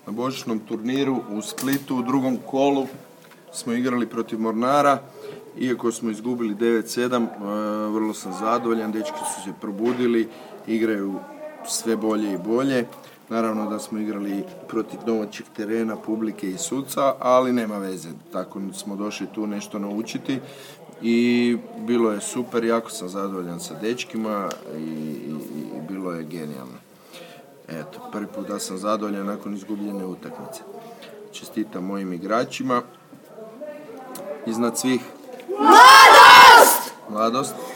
Na božićnom turniru u Splitu u drugom kolu smo igrali protiv Mornara. Iako smo izgubili 9-7, vrlo sam zadovoljan, dečki su se probudili, igraju sve bolje i bolje. Naravno da smo igrali protiv domaćeg terena, publike i suca, ali nema veze, tako smo došli tu nešto naučiti i bilo je super, jako sam zadovoljan sa dečkima i bilo je genijalno. Eto, prvi put da sam zadovoljan nakon izgubljene utakmice. Čestitam mojim igračima. Iznad svih Mladost!